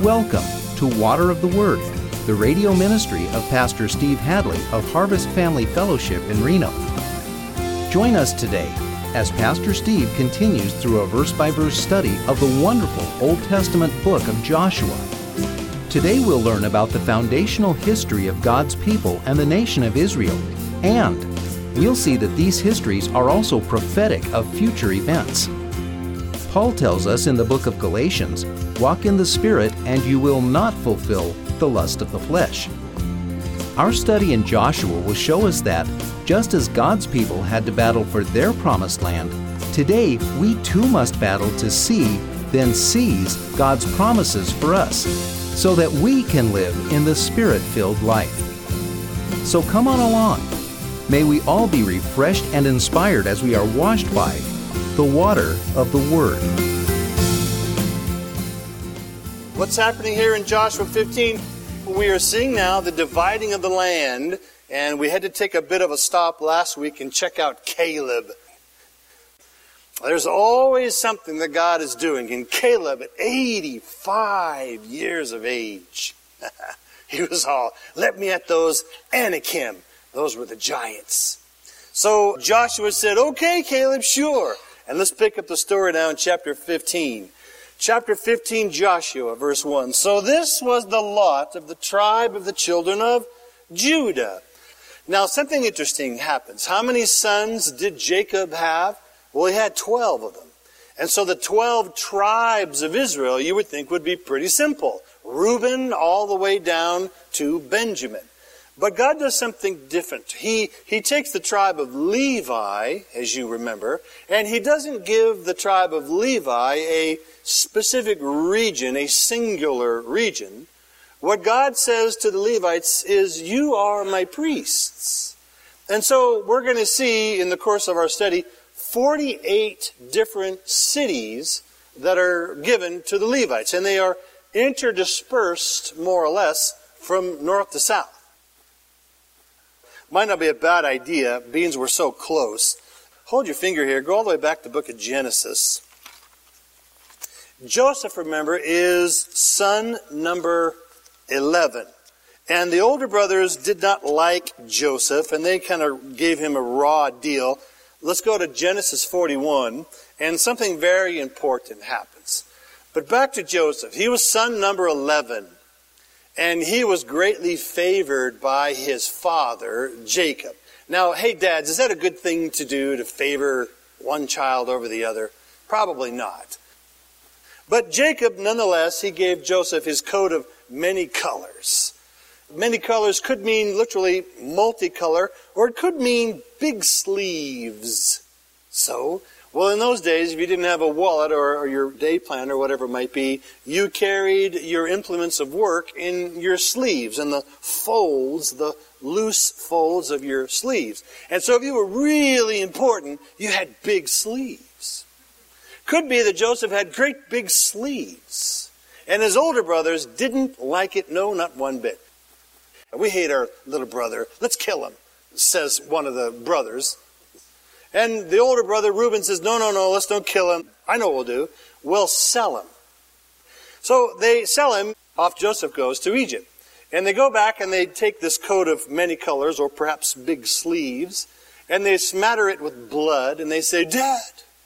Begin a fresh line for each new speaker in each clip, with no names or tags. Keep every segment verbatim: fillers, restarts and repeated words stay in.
Welcome to Water of the Word, the radio ministry of Pastor Steve Hadley of Harvest Family Fellowship in Reno. Join us today as Pastor Steve continues through a verse-by-verse study of the wonderful Old Testament book of Joshua. Today we'll learn about the foundational history of God's people and the nation of Israel, and we'll see that these histories are also prophetic of future events. Paul tells us in the book of Galatians, "Walk in the Spirit, and you will not fulfill the lust of the flesh." Our study in Joshua will show us that, just as God's people had to battle for their promised land, today we too must battle to see, then seize God's promises for us, so that we can live in the Spirit-filled life. So come on along. May we all be refreshed and inspired as we are washed by the water of the Word.
What's happening here in Joshua fifteen? We are seeing now the dividing of the land, and we had to take a bit of a stop last week and check out Caleb. There's always something that God is doing. And Caleb, at eighty-five years of age, he was all, let me at those Anakim. Those were the giants. So Joshua said, okay, Caleb, sure. And let's pick up the story now in chapter fifteen. Chapter fifteen, Joshua, verse one. So this was the lot of the tribe of the children of Judah. Now, something interesting happens. How many sons did Jacob have? Well, he had twelve of them. And so the twelve tribes of Israel, you would think, would be pretty simple. Reuben all the way down to Benjamin. But God does something different. He, he takes the tribe of Levi, as you remember, and He doesn't give the tribe of Levi a specific region, a singular region. What God says to the Levites is, you are my priests. And so we're going to see in the course of our study forty-eight different cities that are given to the Levites, and they are interdispersed, more or less, from north to south. Might not be a bad idea, being we're so close. Hold your finger here. Go all the way back to the book of Genesis. Joseph, remember, is son number eleven. And the older brothers did not like Joseph, and they kind of gave him a raw deal. Let's go to Genesis forty-one, and something very important happens. But back to Joseph. He was son number eleven. And he was greatly favored by his father, Jacob. Now, hey, dads, is that a good thing to do, to favor one child over the other? Probably not. But Jacob, nonetheless, he gave Joseph his coat of many colors. Many colors could mean literally multicolor, or it could mean big sleeves. So, well, in those days, if you didn't have a wallet or, or your day plan or whatever it might be, you carried your implements of work in your sleeves, and the folds, the loose folds of your sleeves. And so if you were really important, you had big sleeves. Could be that Joseph had great big sleeves, and his older brothers didn't like it, no, not one bit. We hate our little brother. Let's kill him, says one of the brothers. And the older brother, Reuben, says, no, no, no, let's don't kill him. I know what we'll do. We'll sell him. So they sell him. Off Joseph goes to Egypt. And they go back and they take this coat of many colors, or perhaps big sleeves, and they smatter it with blood, and they say, Dad,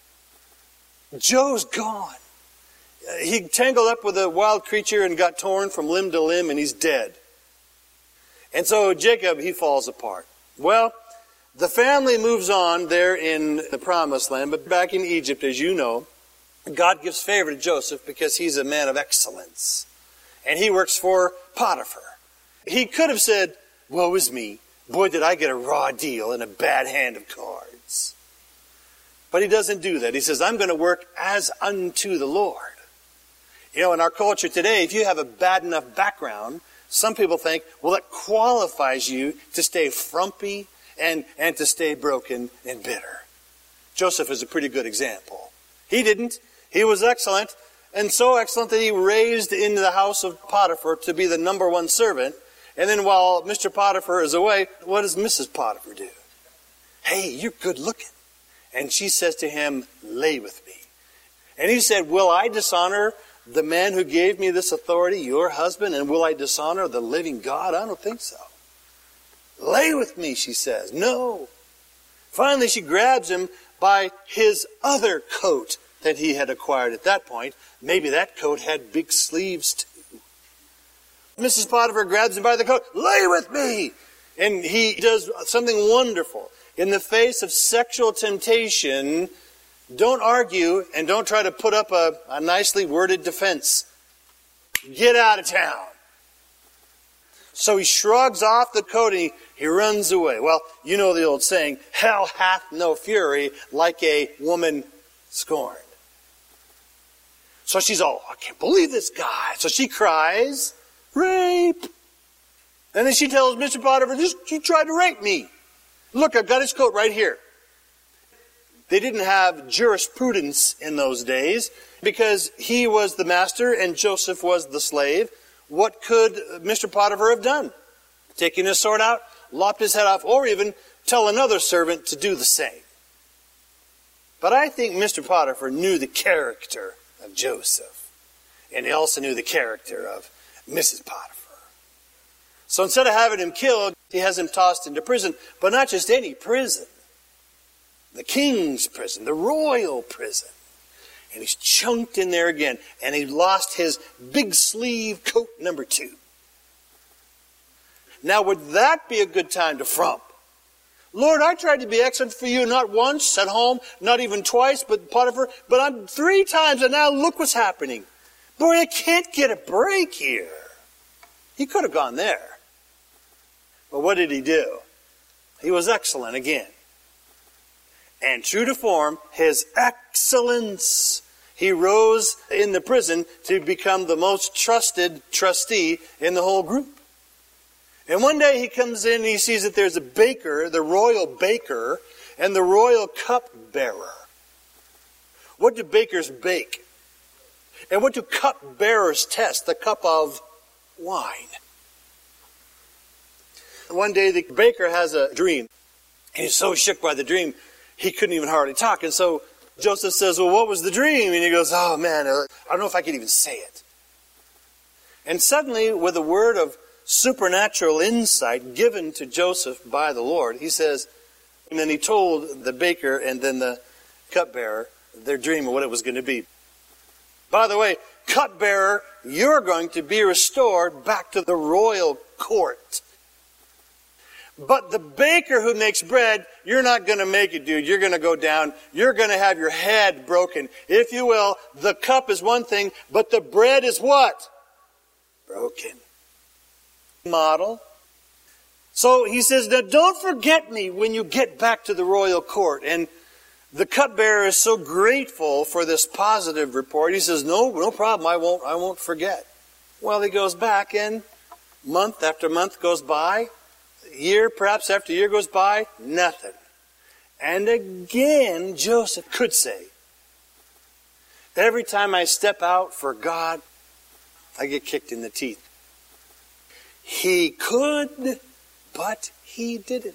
Joe's gone. He tangled up with a wild creature and got torn from limb to limb, and he's dead. And so Jacob, he falls apart. Well, the family moves on there in the Promised Land, but back in Egypt, as you know, God gives favor to Joseph because he's a man of excellence. And he works for Potiphar. He could have said, woe is me. Boy, did I get a raw deal and a bad hand of cards. But he doesn't do that. He says, I'm going to work as unto the Lord. You know, in our culture today, if you have a bad enough background, some people think, well, that qualifies you to stay frumpy and, and to stay broken and bitter. Joseph is a pretty good example. He didn't. He was excellent, and so excellent that he raised into the house of Potiphar to be the number one servant. And then while Mister Potiphar is away, what does Missus Potiphar do? Hey, you're good looking. And she says to him, lay with me. And he said, will I dishonor the man who gave me this authority your husband, and will I dishonor the living God? I don't think so. Lay with me, she says. No. Finally, she grabs him by his other coat that he had acquired at that point. Maybe that coat had big sleeves too. Missus Potiphar grabs him by the coat. Lay with me! And he does something wonderful. In the face of sexual temptation, don't argue and don't try to put up a, a nicely worded defense. Get out of town. So he shrugs off the coat and he, he runs away. Well, you know the old saying, hell hath no fury like a woman scorned. So she's all, I can't believe this guy. So she cries, rape. And then she tells Mister Potiphar, just, you tried to rape me. Look, I've got his coat right here. They didn't have jurisprudence in those days because he was the master and Joseph was the slave. What could Mister Potiphar have done? Taking his sword out, lopped his head off, or even tell another servant to do the same. But I think Mister Potiphar knew the character of Joseph. And he also knew the character of Missus Potiphar. So instead of having him killed, he has him tossed into prison. But not just any prison. The king's prison, the royal prison. And he's chunked in there again. And he lost his big sleeve coat number two. Now, would that be a good time to frump? Lord, I tried to be excellent for you not once at home, not even twice, but Potiphar, but I'm three times, and now look what's happening. Boy, I can't get a break here. He could have gone there. But what did he do? He was excellent again. And true to form, his excellence, he rose in the prison to become the most trusted trustee in the whole group. And one day he comes in and he sees that there's a baker, the royal baker, and the royal cupbearer. What do bakers bake? And what do cupbearers test? The cup of wine. One day the baker has a dream. And he's so shook by the dream, he couldn't even hardly talk. And so Joseph says, well, what was the dream? And he goes, oh man, I don't know if I could even say it. And suddenly, with a word of supernatural insight given to Joseph by the Lord, he says, and then he told the baker and then the cupbearer their dream of what it was going to be. By the way, cupbearer, you're going to be restored back to the royal court. But the baker who makes bread, you're not going to make it, dude. You're going to go down. You're going to have your head broken. If you will, the cup is one thing, but the bread is what? Broken. Model. So he says, now don't forget me when you get back to the royal court. And the cupbearer is so grateful for this positive report. He says, no, no problem. I won't, I won't forget. Well, he goes back and month after month goes by. Year, perhaps after year goes by, nothing. And again, Joseph could say, every time I step out for God, I get kicked in the teeth. He could, but he didn't.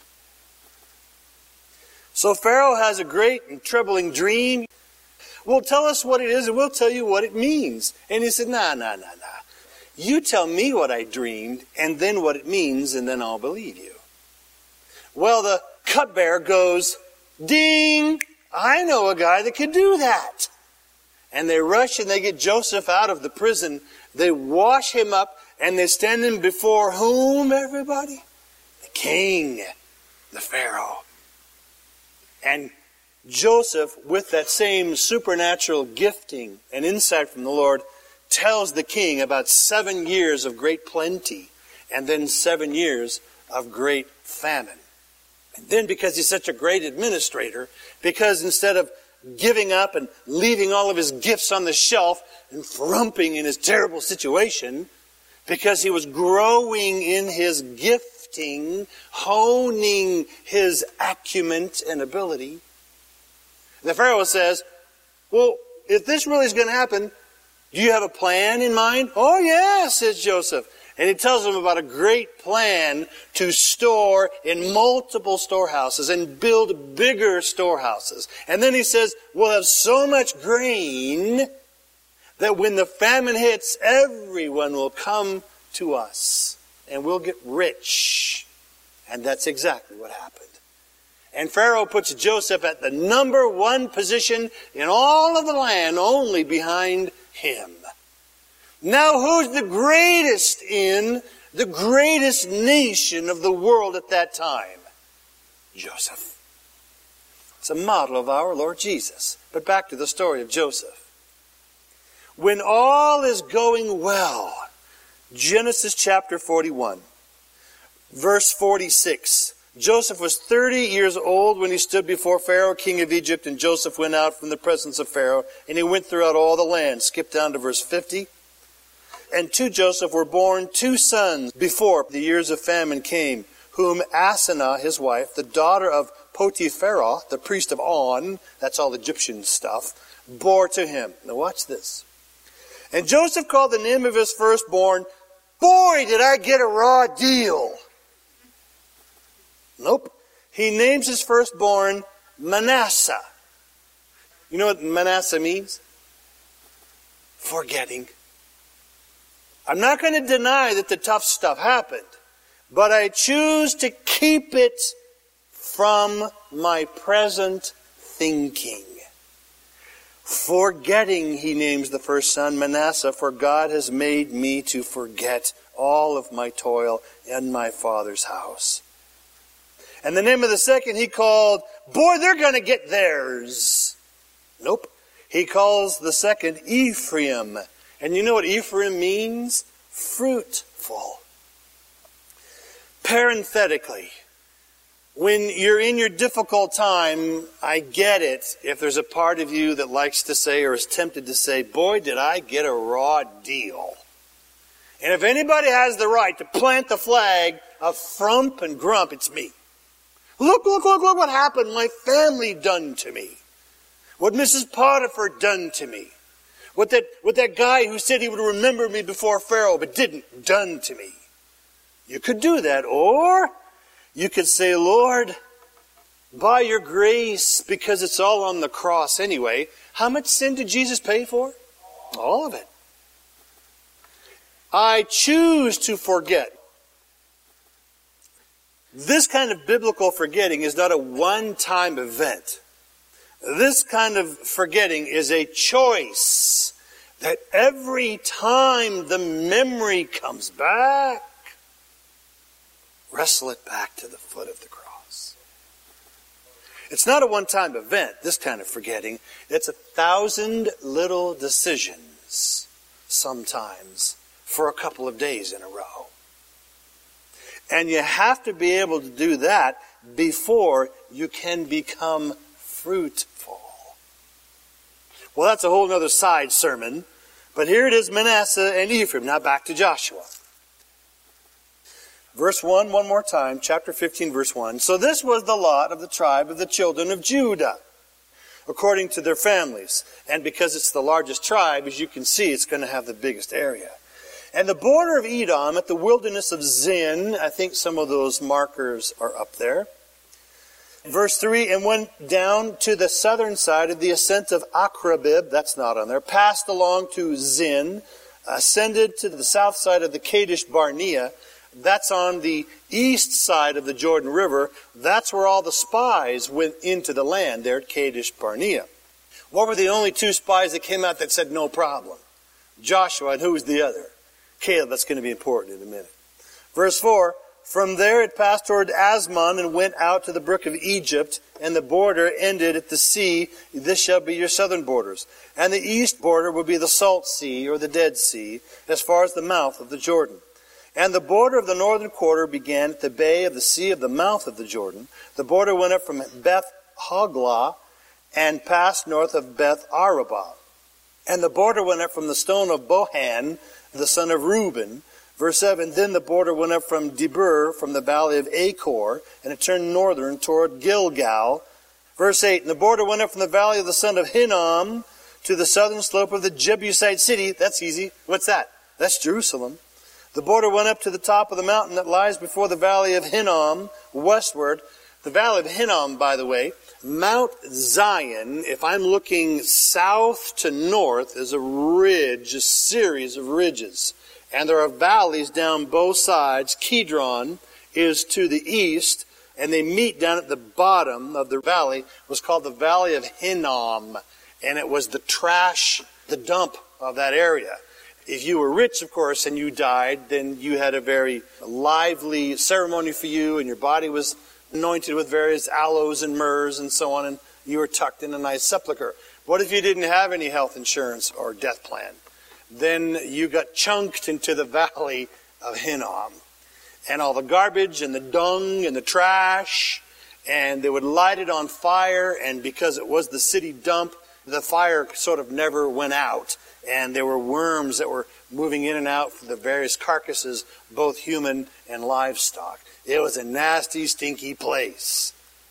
So Pharaoh has a great and troubling dream. Well, tell us what it is and we'll tell you what it means. And he said, nah, nah, nah, nah. You tell me what I dreamed and then what it means and then I'll believe you. Well, the cupbearer goes, ding, I know a guy that could do that. And they rush and they get Joseph out of the prison. They wash him up and they stand him before whom, everybody? The king, the Pharaoh. And Joseph, with that same supernatural gifting and insight from the Lord, tells the king about seven years of great plenty and then seven years of great famine. And then because he's such a great administrator, because instead of giving up and leaving all of his gifts on the shelf and frumping in his terrible situation, because he was growing in his gifting, honing his acumen and ability, the Pharaoh says, well, if this really is going to happen, do you have a plan in mind? Oh, yeah, says Joseph. And he tells them about a great plan to store in multiple storehouses and build bigger storehouses. And then he says, we'll have so much grain that when the famine hits, everyone will come to us and we'll get rich. And that's exactly what happened. And Pharaoh puts Joseph at the number one position in all of the land, only behind him. Now who's the greatest in the greatest nation of the world at that time? Joseph. It's a model of our Lord Jesus. But back to the story of Joseph. When all is going well, Genesis chapter forty-one, verse forty-six. Joseph was thirty years old when he stood before Pharaoh, king of Egypt, and Joseph went out from the presence of Pharaoh, and he went throughout all the land. Skip down to verse fifty. And to Joseph were born two sons before the years of famine came, whom Asenath, his wife, the daughter of Potiphera, the priest of On, that's all Egyptian stuff, bore to him. Now watch this. And Joseph called the name of his firstborn, boy, did I get a raw deal. Nope. He names his firstborn Manasseh. You know what Manasseh means? Forgetting. I'm not going to deny that the tough stuff happened, but I choose to keep it from my present thinking. Forgetting, he names the first son Manasseh, for God has made me to forget all of my toil in my father's house. And the name of the second he called, boy, they're going to get theirs. Nope. He calls the second Ephraim. And you know what Ephraim means? Fruitful. Parenthetically, when you're in your difficult time, I get it if there's a part of you that likes to say or is tempted to say, boy, did I get a raw deal. And if anybody has the right to plant the flag of frump and grump, it's me. Look, look, look, look what happened. My family done to me. What Missus Potiphar done to me. What that, what that guy who said he would remember me before Pharaoh but didn't done to me. You could do that. Or you could say, Lord, by your grace, because it's all on the cross anyway, how much sin did Jesus pay for? All of it. I choose to forget. This kind of biblical forgetting is not a one-time event. This kind of forgetting is a choice that every time the memory comes back, wrestle it back to the foot of the cross. It's not a one-time event, this kind of forgetting. It's a thousand little decisions, sometimes, for a couple of days in a row. And you have to be able to do that before you can become fruitful. Well, that's a whole other side sermon. But here it is, Manasseh and Ephraim. Now back to Joshua. Verse one, one more time, chapter fifteen, verse one. So this was the lot of the tribe of the children of Judah, according to their families. And because it's the largest tribe, as you can see, it's going to have the biggest area. And the border of Edom at the wilderness of Zin, I think some of those markers are up there. Verse three, and went down to the southern side of the ascent of Akrabib, that's not on there, passed along to Zin, ascended to the south side of the Kadesh Barnea, that's on the east side of the Jordan River, that's where all the spies went into the land, there at Kadesh Barnea. What were the only two spies that came out that said no problem? Joshua, and who was the other? Caleb. That's going to be important in a minute. Verse four, from there it passed toward Asmon and went out to the brook of Egypt, and the border ended at the sea. This shall be your southern borders. And the east border will be the Salt Sea, or the Dead Sea, as far as the mouth of the Jordan. And the border of the northern quarter began at the bay of the sea of the mouth of the Jordan. The border went up from Beth Hoglah and passed north of Beth Arabah. And the border went up from the stone of Bohan, the son of Reuben. Verse seven, then the border went up from Debir, from the valley of Achor, and it turned northern toward Gilgal. Verse eight, and the border went up from the valley of the son of Hinnom to the southern slope of the Jebusite city. That's easy. What's that? That's Jerusalem. The border went up to the top of the mountain that lies before the valley of Hinnom, westward. The valley of Hinnom, by the way, Mount Zion, if I'm looking south to north, is a ridge, a series of ridges. And there are valleys down both sides. Kidron is to the east, and they meet down at the bottom of the valley. It was called the Valley of Hinnom, and it was the trash, the dump of that area. If you were rich, of course, and you died, then you had a very lively ceremony for you, and your body was anointed with various aloes and myrrhs and so on, and you were tucked in a nice sepulcher. What if you didn't have any health insurance or death plan? Then you got chunked into the Valley of Hinnom. And all the garbage and the dung and the trash, and they would light it on fire, and because it was the city dump, the fire sort of never went out. And there were worms that were moving in and out from the various carcasses, both human and livestock. It was a nasty, stinky place.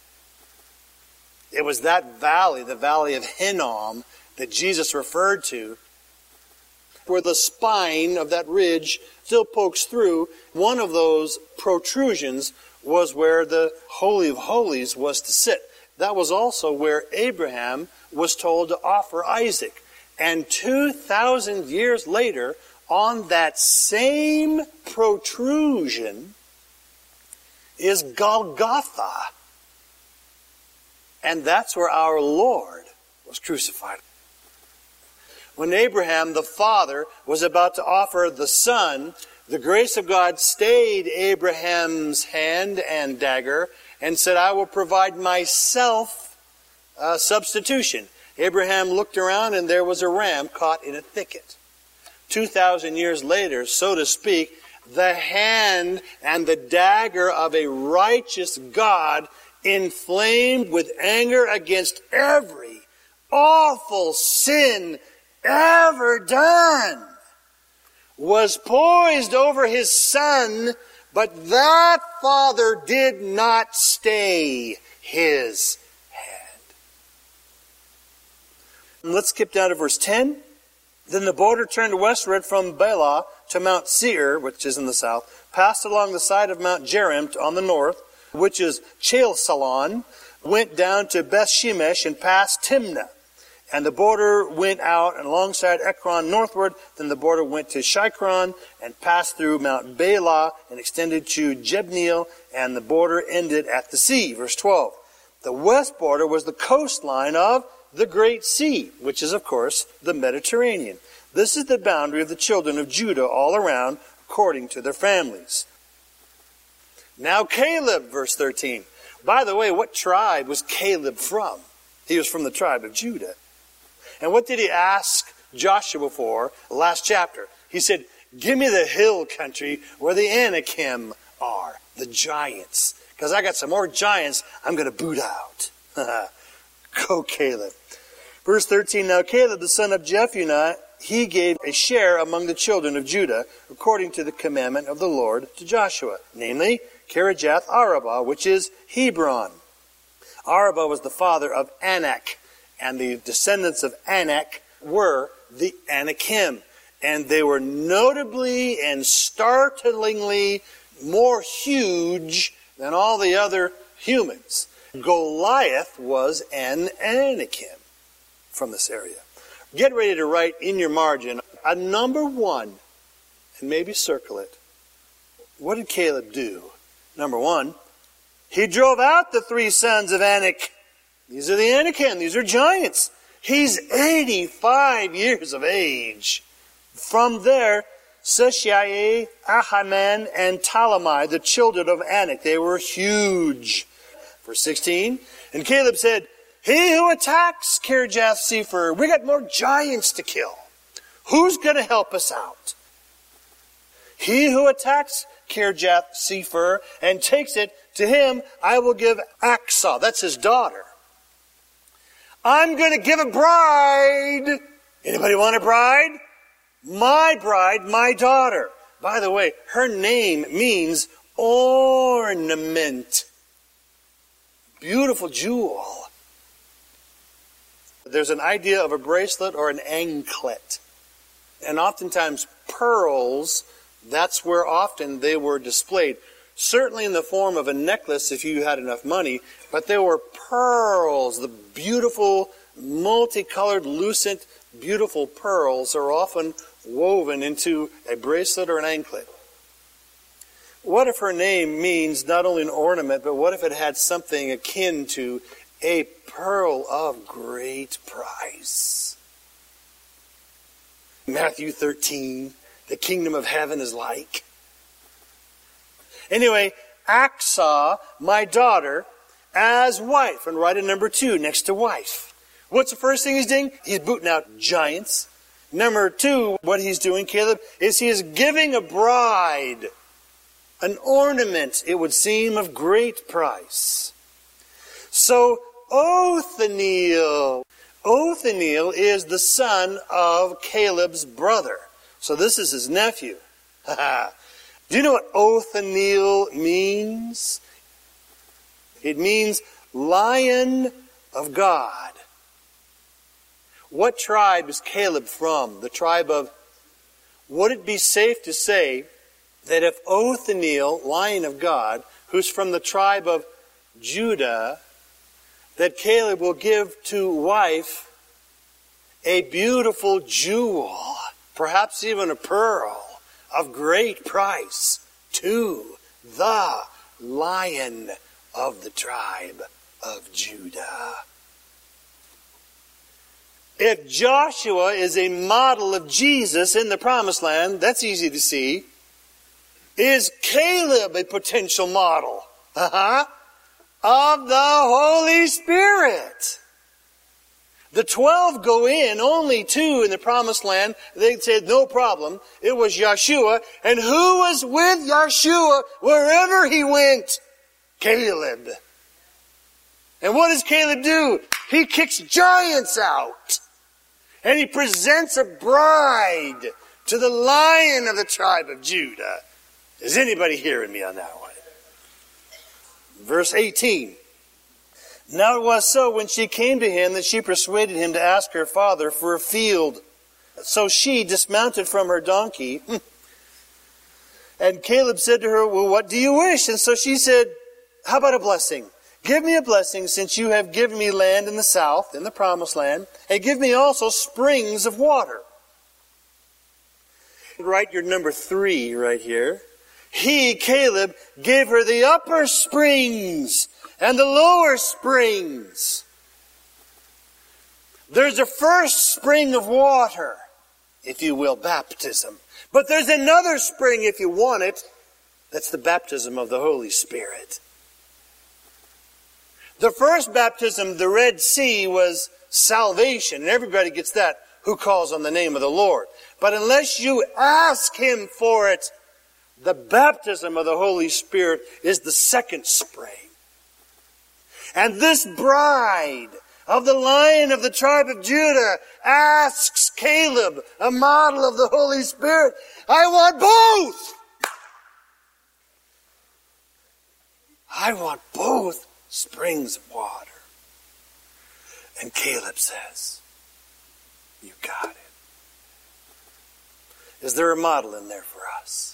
It was that valley, the Valley of Hinnom, that Jesus referred to, where the spine of that ridge still pokes through. One of those protrusions was where the Holy of Holies was to sit. That was also where Abraham was told to offer Isaac. And two thousand years later, on that same protrusion is Golgotha. And that's where our Lord was crucified. When Abraham, the father, was about to offer the son, the grace of God stayed Abraham's hand and dagger and said, I will provide myself a substitution. Abraham looked around and there was a ram caught in a thicket. Two thousand years later, so to speak, the hand and the dagger of a righteous God, inflamed with anger against every awful sin ever done, was poised over his son, but that father did not stay his hand. Let's skip down to verse ten. Then the border turned westward from Bela to Mount Seir, which is in the south, passed along the side of Mount Jearim on the north, which is Chalsalon, went down to Beth Shemesh and passed Timnah. And the border went out and alongside Ekron northward. Then the border went to Shikron and passed through Mount Bela and extended to Jebneel, and the border ended at the sea. Verse twelve. The west border was the coastline of the Great Sea, which is, of course, the Mediterranean. This is the boundary of the children of Judah all around, according to their families. Now Caleb, verse thirteen. By the way, what tribe was Caleb from? He was from the tribe of Judah. And what did he ask Joshua for last chapter? He said, give me the hill country where the Anakim are, the giants. Because I got some more giants I'm going to boot out. Go Caleb. Verse thirteen, now Caleb, the son of Jephunneh, he gave a share among the children of Judah, according to the commandment of the Lord to Joshua, namely, Kirijath Arabah, which is Hebron. Arabah was the father of Anak, and the descendants of Anak were the Anakim. And they were notably and startlingly more huge than all the other humans. Goliath was an Anakim from this area. Get ready to write in your margin a number one, and maybe circle it. What did Caleb do? Number one, he drove out the three sons of Anak. These are the Anakim. These are giants. He's eighty-five years of age. From there, Seshai, Ahiman, and Talmai, the children of Anak, they were huge. Verse sixteen, and Caleb said, he who attacks Kirjath Sepher, we got more giants to kill. Who's going to help us out? He who attacks Kirjath Sepher and takes it, to him I will give Aksah. That's his daughter. I'm going to give a bride. Anybody want a bride? My bride, my daughter. By the way, her name means ornament. Beautiful jewel. There's an idea of a bracelet or an anklet. And oftentimes pearls, that's where often they were displayed. certainly in the form of a necklace if you had enough money, but there were pearls. The beautiful, multicolored, lucent, beautiful pearls are often woven into a bracelet or an anklet. What if her name means not only an ornament, but what if it had something akin to a pearl of great price? Matthew thirteen, the kingdom of heaven is like. Anyway, Achsah, my daughter, as wife. And write a number two next to wife. What's the first thing he's doing? He's booting out giants. Number two, what he's doing, Caleb, is he is giving a bride an ornament, it would seem, of great price. So Othniel, Othniel is the son of Caleb's brother. So this is his nephew. Do you know what Othniel means? It means Lion of God. What tribe is Caleb from? The tribe of... Would it be safe to say that if Othniel, Lion of God, who's from the tribe of Judah, that Caleb will give to wife a beautiful jewel, perhaps even a pearl of great price, to the Lion of the tribe of Judah? If Joshua is a model of Jesus in the Promised Land, that's easy to see. Is Caleb a potential model? Uh-huh. Of the Holy Spirit. The twelve go in, only two in the Promised Land. They said no problem. It was Yeshua. And who was with Yeshua wherever he went? Caleb. And what does Caleb do? He kicks giants out. And he presents a bride to the Lion of the tribe of Judah. Is anybody hearing me on that one? Verse eighteen. Now it was so when she came to him that she persuaded him to ask her father for a field. So she dismounted from her donkey. And Caleb said to her, well, what do you wish? And so she said, how about a blessing? Give me a blessing since you have given me land in the south, in the Promised Land, and give me also springs of water. Write your number three right here. He, Caleb, gave her the upper springs and the lower springs. There's a first spring of water, if you will, baptism. But there's another spring, if you want it, that's the baptism of the Holy Spirit. The first baptism, the Red Sea, was salvation, and everybody gets that who calls on the name of the Lord. But unless you ask Him for it, the baptism of the Holy Spirit is the second spring. And this bride of the Lion of the tribe of Judah asks Caleb, a model of the Holy Spirit, I want both! I want both springs of water. And Caleb says, you got it. Is there a model in there for us?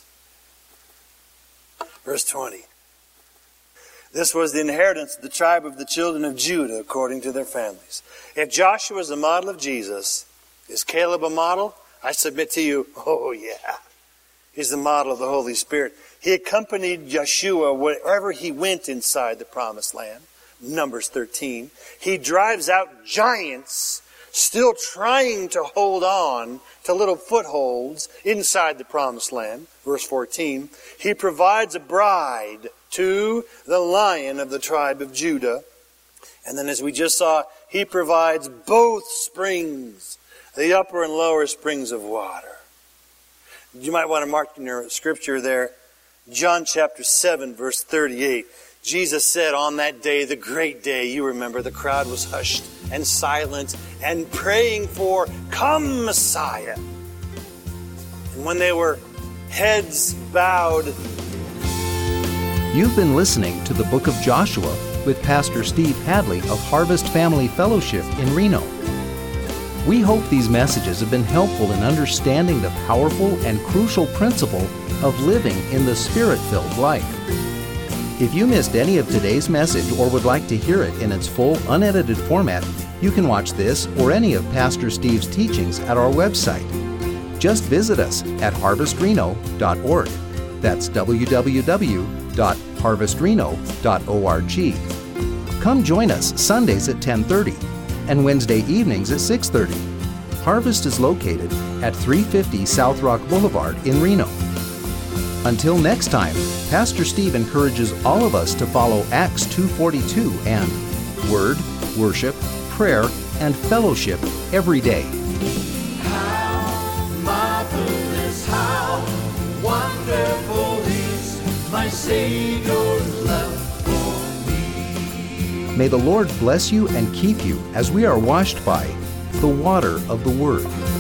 Verse twenty. This was the inheritance of the tribe of the children of Judah according to their families. If Joshua is the model of Jesus, is Caleb a model? I submit to you, oh yeah. He's the model of the Holy Spirit. He accompanied Yeshua wherever he went inside the Promised Land. Numbers thirteen. He drives out giants still trying to hold on to little footholds inside the Promised Land. Verse fourteen. He provides a bride to the Lion of the tribe of Judah. And then as we just saw, he provides both springs, the upper and lower springs of water. You might want to mark in your scripture there, John chapter seven, verse thirty-eight. Jesus said on that day, the great day, you remember, the crowd was hushed and silent and praying for, come Messiah. And when they were heads bowed.
You've been listening to the Book of Joshua with Pastor Steve Hadley of Harvest Family Fellowship in Reno. We hope these messages have been helpful in understanding the powerful and crucial principle of living in the Spirit-filled life. If you missed any of today's message or would like to hear it in its full, unedited format, you can watch this or any of Pastor Steve's teachings at our website. Just visit us at harvest reno dot org. That's w w w dot harvest reno dot org. Come join us Sundays at ten thirty and Wednesday evenings at six thirty. Harvest is located at three fifty South Rock Boulevard in Reno. Until next time, Pastor Steve encourages all of us to follow Acts two forty-two and Word, Worship, Prayer, and Fellowship every day.
How marvelous, how wonderful is my Savior's love for me.
May the Lord bless you and keep you as we are washed by the water of the Word.